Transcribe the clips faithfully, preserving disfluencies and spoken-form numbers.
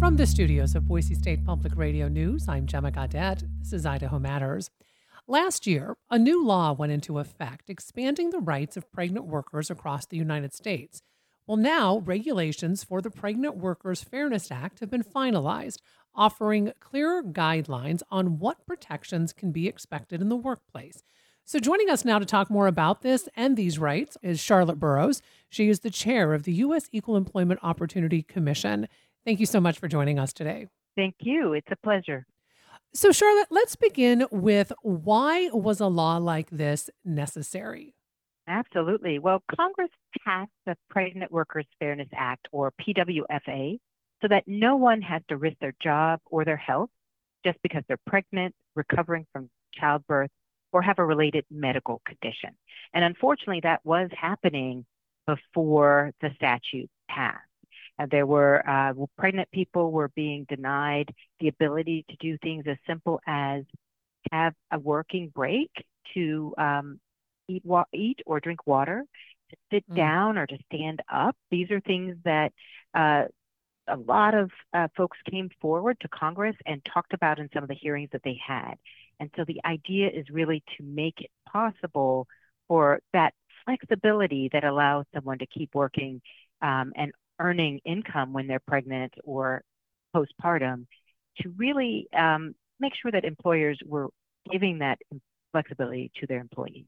From the studios of Boise State Public Radio News, I'm Gemma Gaudette. This is Idaho Matters. Last year, a new law went into effect expanding the rights of pregnant workers across the United States. Well, now regulations for the Pregnant Workers Fairness Act have been finalized, offering clearer guidelines on what protections can be expected in the workplace. So joining us now to talk more about this and these rights is Charlotte Burrows. She is the chair of the U S Equal Employment Opportunity Commission. Thank you so much for joining us today. Thank you. It's a pleasure. So, Charlotte, let's begin with why was a law like this necessary? Absolutely. Well, Congress passed the Pregnant Workers Fairness Act, or P W F A, so that no one has to risk their job or their health just because they're pregnant, recovering from childbirth, or have a related medical condition. And unfortunately, that was happening before the statute passed. Uh, there were uh, pregnant people were being denied the ability to do things as simple as have a working break to um, eat, wa- eat or drink water, to sit Mm. down or to stand up. These are things that uh, a lot of uh, folks came forward to Congress and talked about in some of the hearings that they had. And so the idea is really to make it possible for that flexibility that allows someone to keep working um, and earning income when they're pregnant or postpartum, to really um, make sure that employers were giving that flexibility to their employees.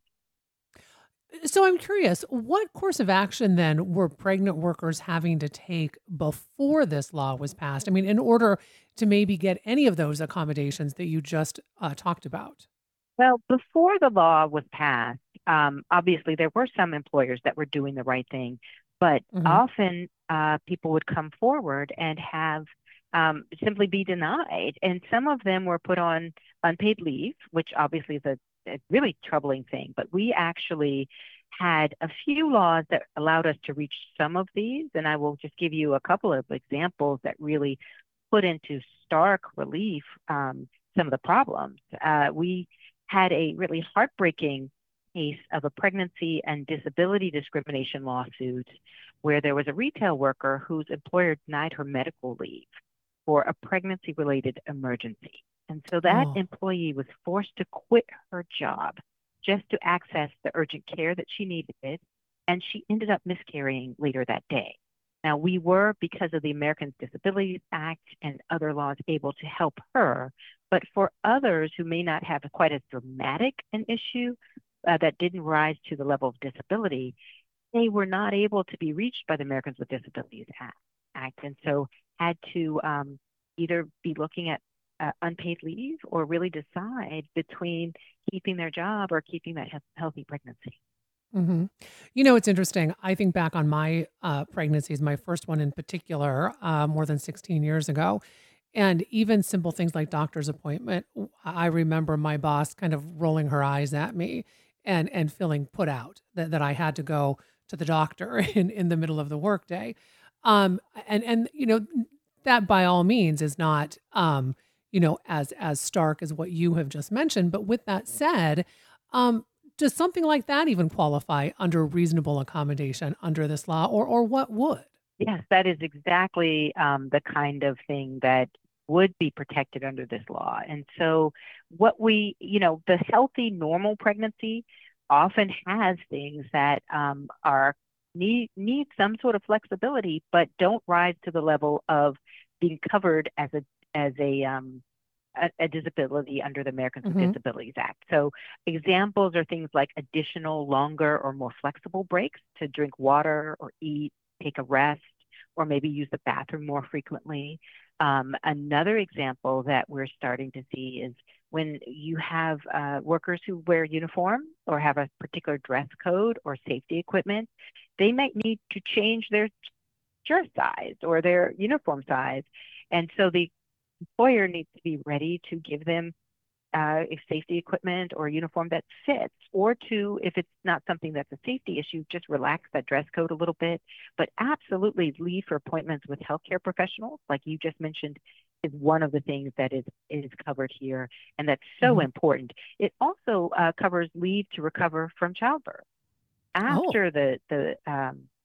So I'm curious, what course of action then were pregnant workers having to take before this law was passed? I mean, in order to maybe get any of those accommodations that you just uh, talked about? Well, before the law was passed, um, obviously there were some employers that were doing the right thing, but Mm-hmm. often uh, people would come forward and have um, simply be denied. And some of them were put on unpaid leave, which obviously is a, a really troubling thing. But we actually had a few laws that allowed us to reach some of these. And I will just give you a couple of examples that really put into stark relief um, some of the problems. Uh, we had a really heartbreaking case of a pregnancy and disability discrimination lawsuit where there was a retail worker whose employer denied her medical leave for a pregnancy-related emergency. And so that Oh. employee was forced to quit her job just to access the urgent care that she needed, and she ended up miscarrying later that day. Now, we were, because of the Americans with Disabilities Act and other laws, able to help her. But for others who may not have quite as dramatic an issue uh, that didn't rise to the level of disability, they were not able to be reached by the Americans with Disabilities Act, Act and so had to um, either be looking at uh, unpaid leave or really decide between keeping their job or keeping that he- healthy pregnancy. Mm-hmm. You know, it's interesting. I think back on my uh, pregnancies, my first one in particular, uh, more than sixteen years ago. And even simple things like doctor's appointment, w- I remember my boss kind of rolling her eyes at me and and feeling put out that, that I had to go to the doctor in, in the middle of the workday. Um, and and you know, that by all means is not um, you know, as as stark as what you have just mentioned. But with that said, um, does something like that even qualify under reasonable accommodation under this law, or or what would? Yes, that is exactly um, the kind of thing that would be protected under this law. And so, what we, you know, the healthy, normal pregnancy often has things that um, are need need some sort of flexibility, but don't rise to the level of being covered as a as a um, a, a disability under the Americans with Mm-hmm. Disabilities Act. So examples are things like additional, longer, or more flexible breaks to drink water or eat, take a rest, or maybe use the bathroom more frequently. Um, another example that we're starting to see is when you have uh, workers who wear uniform or have a particular dress code or safety equipment, they might need to change their shirt size or their uniform size. And so the employer needs to be ready to give them uh, safety equipment or uniform that fits, or to, if it's not something that's a safety issue, just relax that dress code a little bit. But absolutely leave for appointments with healthcare professionals, like you just mentioned, is one of the things that is is covered here, and that's so Mm-hmm. important. It also uh, covers leave to recover from childbirth Oh. after the the um,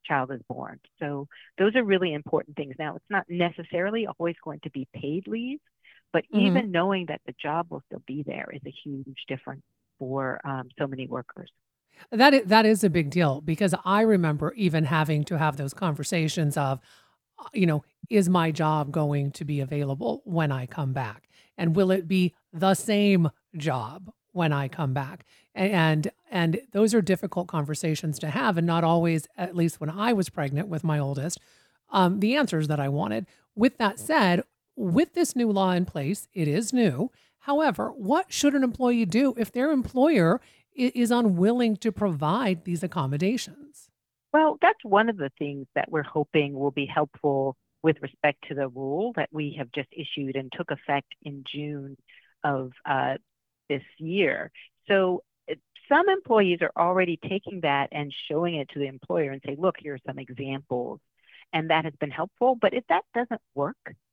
child is born. So those are really important things. Now, it's not necessarily always going to be paid leave, but Hmm. even knowing that the job will still be there is a huge difference for um, so many workers. That is, that is a big deal because I remember even having to have those conversations of, uh, you know, is my job going to be available when I come back? And will it be the same job when I come back? And and those are difficult conversations to have, and not always, at least when I was pregnant with my oldest, um, the answers that I wanted. With that said, with this new law in place, it is new. However, what should an employee do if their employer i- is unwilling to provide these accommodations? Well, that's one of the things that we're hoping will be helpful with respect to the rule that we have just issued and took effect in June of uh, this year. So it, some employees are already taking that and showing it to the employer and say, look, here are some examples. And that has been helpful. But if that doesn't work,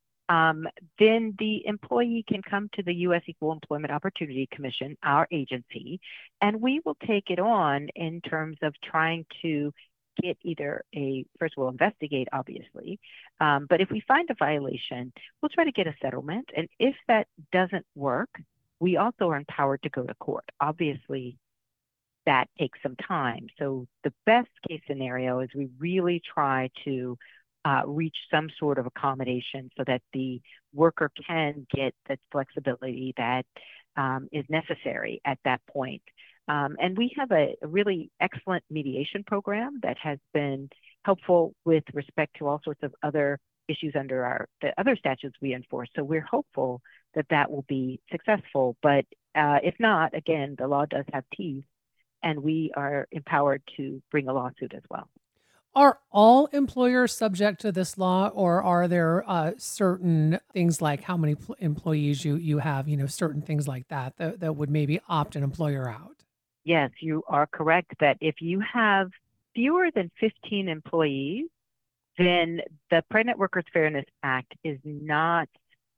um, then the employee can come to the U S Equal Employment Opportunity Commission, our agency, and we will take it on in terms of trying to get either a, first we'll investigate, obviously, um, but if we find a violation, we'll try to get a settlement. And if that doesn't work, we also are empowered to go to court. Obviously, that takes some time. So the best case scenario is we really try to uh, reach some sort of accommodation so that the worker can get the flexibility that um, is necessary at that point. Um, and we have a, a really excellent mediation program that has been helpful with respect to all sorts of other issues under our the other statutes we enforce. So we're hopeful that that will be successful. But uh, if not, again, the law does have teeth, and we are empowered to bring a lawsuit as well. Are all employers subject to this law, or are there uh, certain things like how many pl- employees you you have, you know, certain things like that, that that would maybe opt an employer out? Yes, you are correct that if you have fewer than fifteen employees, then the Pregnant Workers Fairness Act is not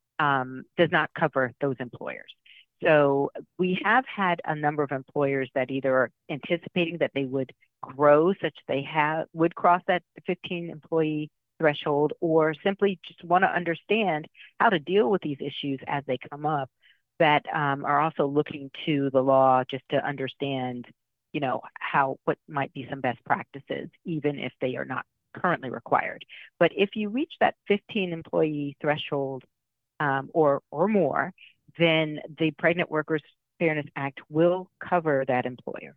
um, does not cover those employers. So we have had a number of employers that either are anticipating that they would grow such they have would cross that fifteen employee threshold, or simply just want to understand how to deal with these issues as they come up, that um, are also looking to the law just to understand, you know, how what might be some best practices, even if they are not currently required. But if you reach that fifteen employee threshold, um, or or more, then the Pregnant Workers Fairness Act will cover that employer.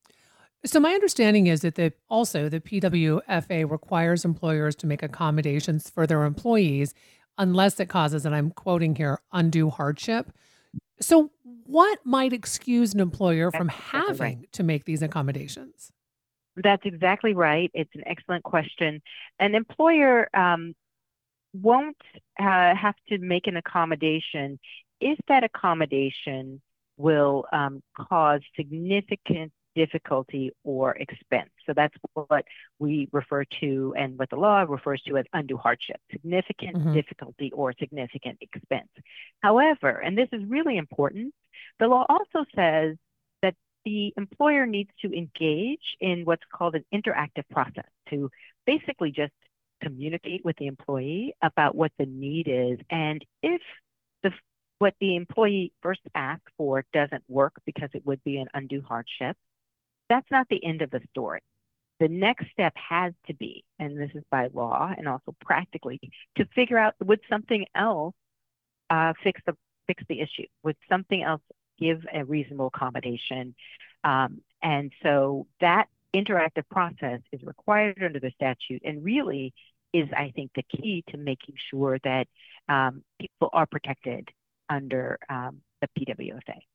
So my understanding is that the also the P W F A requires employers to make accommodations for their employees unless it causes, and I'm quoting here, undue hardship. So what might excuse an employer That's from exactly right. having to make these accommodations? That's exactly right. It's an excellent question. An employer um, won't uh, have to make an accommodation if that accommodation will um, cause significant difficulty or expense. So that's what we refer to, and what the law refers to as undue hardship, significant Hmm. difficulty or significant expense. However, and this is really important, the law also says that the employer needs to engage in what's called an interactive process to basically just communicate with the employee about what the need is. And if the what the employee first asked for doesn't work because it would be an undue hardship, that's not the end of the story. The next step has to be, and this is by law and also practically, to figure out, would something else uh, fix the fix the issue? Would something else give a reasonable accommodation? Um, and so that interactive process is required under the statute, and really is, I think, the key to making sure that um, people are protected under um, the P W F A.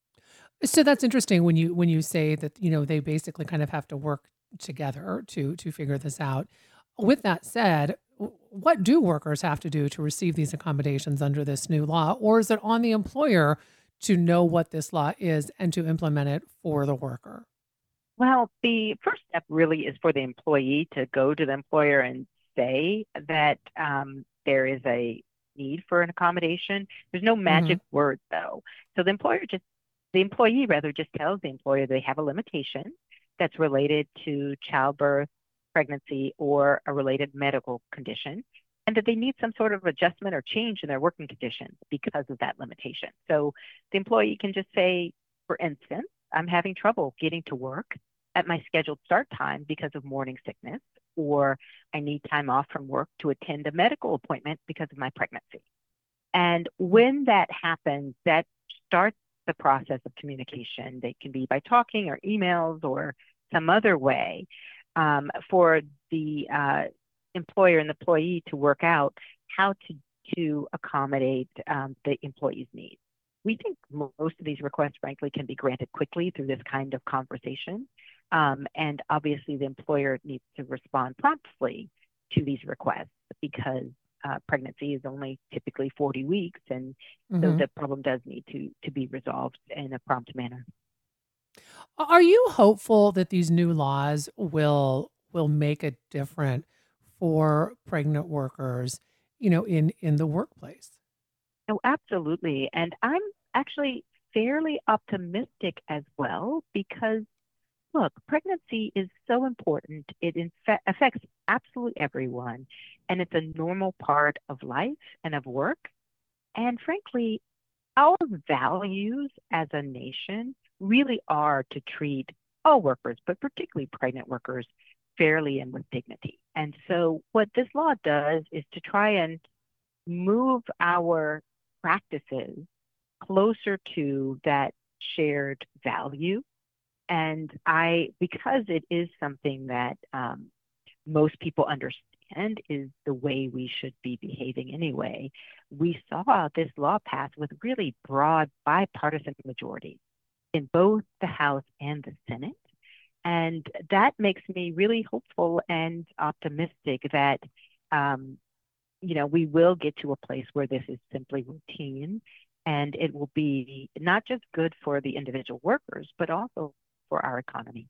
So that's interesting when you when you say that, you know, they basically kind of have to work together to to figure this out. With that said, w- what do workers have to do to receive these accommodations under this new law, or is it on the employer to know what this law is and to implement it for the worker? Well, the first step really is for the employee to go to the employer and say that um, there is a need for an accommodation. There's no Hmm. magic word, though. So the employer just, the employee rather just tells the employer they have a limitation that's related to childbirth, pregnancy or a related medical condition, and that they need some sort of adjustment or change in their working conditions because of that limitation. So the employee can just say, for instance, I'm having trouble getting to work at my scheduled start time because of morning sickness, or I need time off from work to attend a medical appointment because of my pregnancy. And when that happens, that starts the process of communication. They can be by talking or emails or some other way um, for the uh, employer and the employee to work out how to, to accommodate um, the employee's needs. We think most of these requests, frankly, can be granted quickly through this kind of conversation. Um, and obviously, the employer needs to respond promptly to these requests because uh, pregnancy is only typically forty weeks. And mm-hmm. so the problem does need to, to be resolved in a prompt manner. Are you hopeful that these new laws will will make a difference for pregnant workers, you know, in, in the workplace? Oh, absolutely. And I'm actually fairly optimistic as well because, look, pregnancy is so important. It infe- affects absolutely everyone, and it's a normal part of life and of work. And frankly, our values as a nation really are to treat all workers, but particularly pregnant workers, fairly and with dignity. And so what this law does is to try and move our practices closer to that shared value. And I, because it is something that um, most people understand is the way we should be behaving anyway, we saw this law pass with really broad bipartisan majority in both the House and the Senate. And that makes me really hopeful and optimistic that, um, you know, we will get to a place where this is simply routine, and it will be not just good for the individual workers, but also for our economy.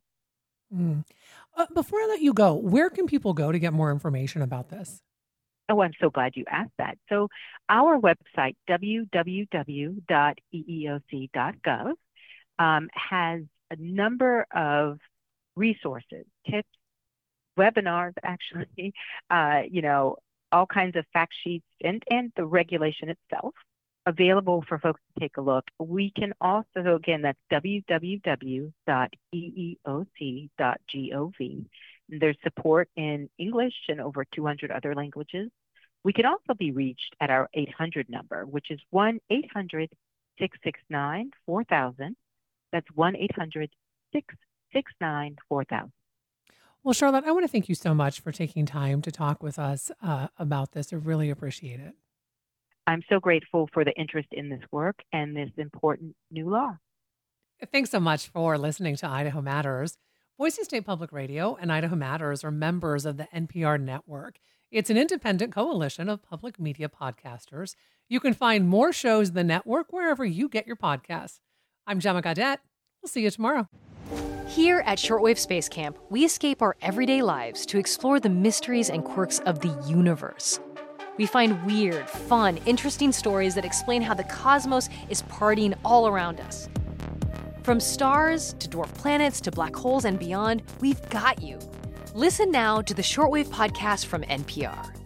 Mm. Uh, before I let you go, where can people go to get more information about this? Oh, I'm so glad you asked that. So our website, w w w dot e e o c dot gov, um, has a number of resources, tips, webinars, actually, uh, you know, all kinds of fact sheets and, and the regulation itself available for folks to take a look. We can also, again, that's w w w dot e e o c dot gov. There's support in English and over two hundred other languages. We can also be reached at our eight hundred number, which is one eight hundred six six nine four thousand. That's one eight hundred six six nine four thousand. Well, Charlotte, I want to thank you so much for taking time to talk with us uh, about this. I really appreciate it. I'm so grateful for the interest in this work and this important new law. Thanks so much for listening to Idaho Matters. Boise State Public Radio and Idaho Matters are members of the N P R network. It's an independent coalition of public media podcasters. You can find more shows in the network wherever you get your podcasts. I'm Gemma Gaudette. We'll see you tomorrow. Here at Shortwave Space Camp, we escape our everyday lives to explore the mysteries and quirks of the universe. We find weird, fun, interesting stories that explain how the cosmos is partying all around us. From stars to dwarf planets to black holes and beyond, we've got you. Listen now to the Shortwave podcast from N P R.